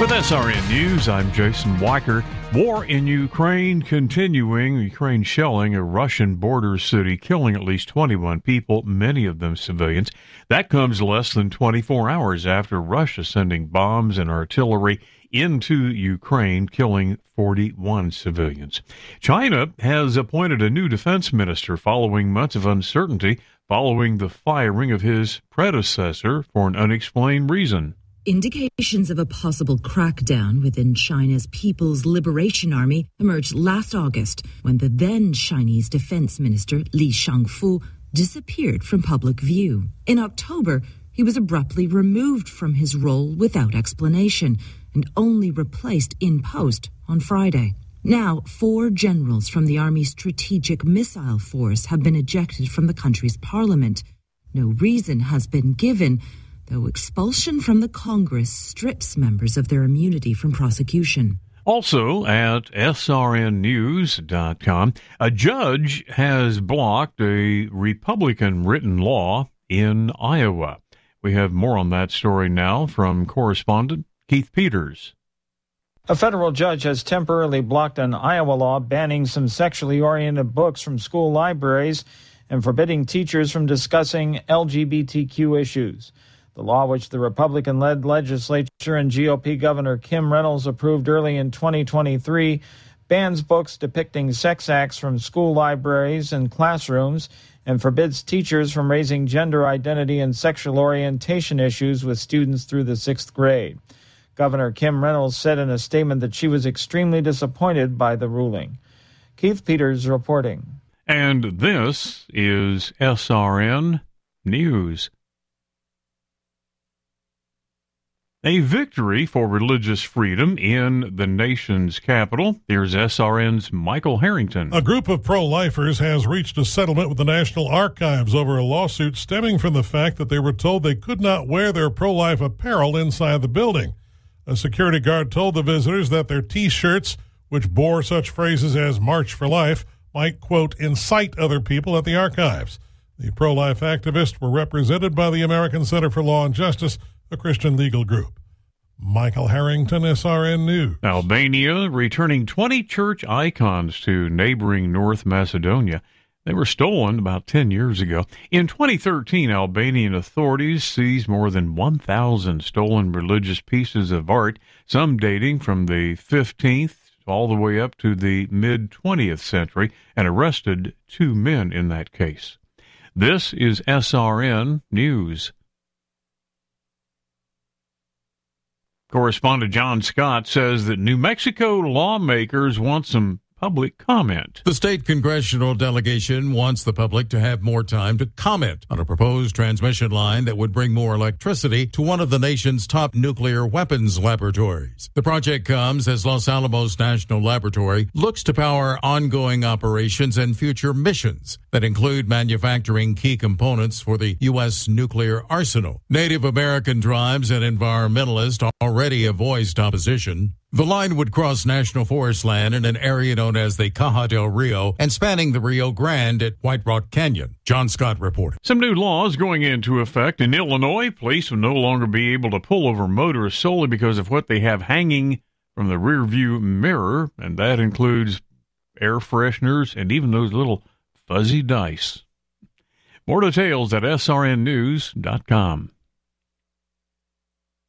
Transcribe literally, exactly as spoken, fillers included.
With S R N News, I'm Jason Weicker. War in Ukraine continuing. Ukraine shelling a Russian border city, killing at least twenty-one people, many of them civilians. That comes less than twenty-four hours after Russia sending bombs and artillery into Ukraine, killing forty-one civilians. China has appointed a new defense minister following months of uncertainty following the firing of his predecessor for an unexplained reason. Indications of a possible crackdown within China's People's Liberation Army emerged last August when the then Chinese Defense Minister Li Shangfu disappeared from public view. In October, he was abruptly removed from his role without explanation and only replaced in post on Friday. Now, four generals from the Army's Strategic Missile Force have been ejected from the country's parliament. No reason has been given, though expulsion from the Congress strips members of their immunity from prosecution. Also at S R N news dot com, a judge has blocked a Republican-written law in Iowa. We have more on that story now from correspondent Keith Peters. A federal judge has temporarily blocked an Iowa law banning some sexually oriented books from school libraries and forbidding teachers from discussing L G B T Q issues. The law, which the Republican-led legislature and G O P Governor Kim Reynolds approved early in twenty twenty-three, bans books depicting sex acts from school libraries and classrooms and forbids teachers from raising gender identity and sexual orientation issues with students through the sixth grade. Governor Kim Reynolds said in a statement that she was extremely disappointed by the ruling. Keith Peters reporting. And this is S R N News. A victory for religious freedom in the nation's capital. Here's S R N's Michael Harrington. A group of pro-lifers has reached a settlement with the National Archives over a lawsuit stemming from the fact that they were told they could not wear their pro-life apparel inside the building. A security guard told the visitors that their T-shirts, which bore such phrases as March for Life, might, quote, incite other people at the archives. The pro-life activists were represented by the American Center for Law and Justice, a Christian legal group. Michael Harrington, S R N News. Albania returning twenty church icons to neighboring North Macedonia. They were stolen about ten years ago. In twenty thirteen, Albanian authorities seized more than one thousand stolen religious pieces of art, some dating from the fifteenth all the way up to the mid-twentieth century, and arrested two men in that case. This is S R N News. Correspondent John Scott says that New Mexico lawmakers want some public comment. The state congressional delegation wants the public to have more time to comment on a proposed transmission line that would bring more electricity to one of the nation's top nuclear weapons laboratories. The project comes as Los Alamos National Laboratory looks to power ongoing operations and future missions that include manufacturing key components for the U S nuclear arsenal. Native American tribes and environmentalists already have voiced opposition. The line would cross national forest land in an area known as the Caja del Rio and spanning the Rio Grande at White Rock Canyon. John Scott reported. Some new laws going into effect in Illinois. Police will no longer be able to pull over motorists solely because of what they have hanging from the rearview mirror, and that includes air fresheners and even those little fuzzy dice. More details at S R N news dot com.